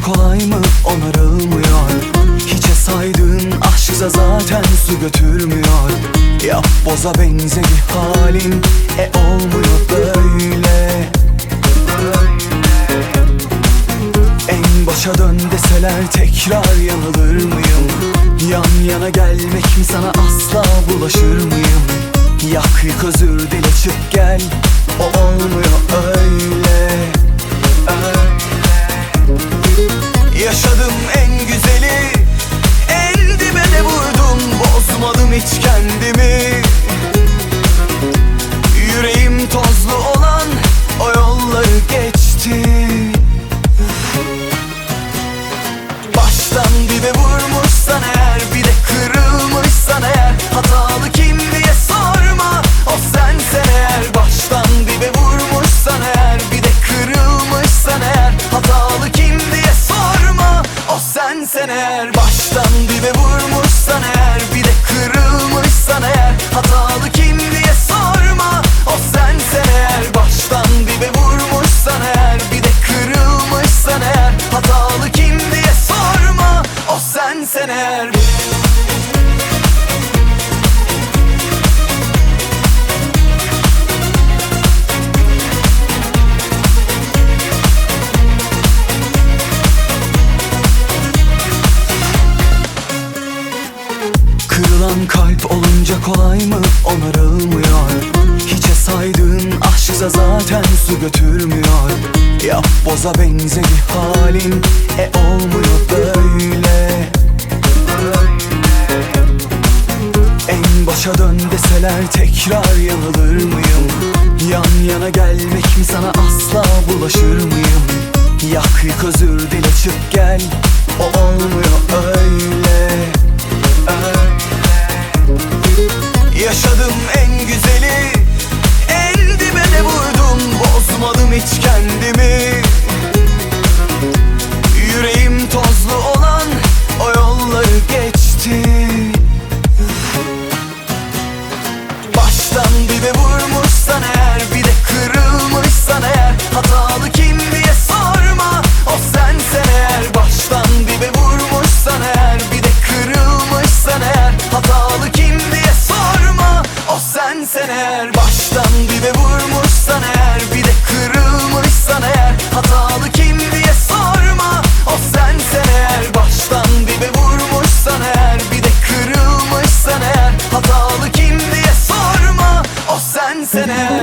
kolay mı onarılmıyor? Hiçe saydığın aşksa zaten su götürmüyor. Yap boza benze bir halin, olmuyor böyle. En başa dön deseler tekrar yanılır mıyım? Yan yana gelmek mi sana asla bulaşır mıyım? Yak yık özür dile çık gel, o olmuyor öyle. Yaşadım en güzeli, en dibe de vurdum, bozmadım hiç kendimi. Yüreğim tozlu olan o yolları geçti. Baştan dibe vurmuşsan eğer, bir de kırılmışsan eğer, hatalı kim diye sorma, o sensen eğer. Baştan dibe vurmuşsan eğer, bir de kırılmışsan eğer, hatalı kim diye sorma, o sensen eğer. Baştan dibe vurmuşsan eğer, bir de kırılmışsan eğer, hatalı kim diye sorma, o sensen eğer. Baştan dibe vurmuşsan eğer, bir de kırılmışsan eğer, hatalı kim diye sorma, o sensen eğer. Kırılan kalp olunca kolay mı onarılmıyor? Hiçe saydığın aşksa zaten su götürmüyor. Yap boza benze bir halin, olmuyor böyle. En başa dön deseler tekrar yanılır mıyım? Yan yana gelmek mi sana asla bulaşır mıyım? Yak yık özür dile çık gel, o olmuyor öyle. Yaşadım en güzeli, en dibe de vurdum, bozmadım hiç kendimi. Yüreğim tozlu olan o yolları geçti. Baştan dibe vurmuşsan eğer, bir de kırılmışsan eğer, hatalı kim diye sorma, o sensen eğer. Baştan dibe vurmuşsan eğer, bir de kırılmışsan eğer, hatalı kim diye sorma, o sensen eğer. Baştan dibe vurmuşsan eğer, bir de kırılmışsan eğer, hatalı kim diye sorma, o sensen eğer. Baştan dibe vurmuşsan eğer, bir de kırılmışsan eğer, hatalı kim diye sorma, o sensen eğer.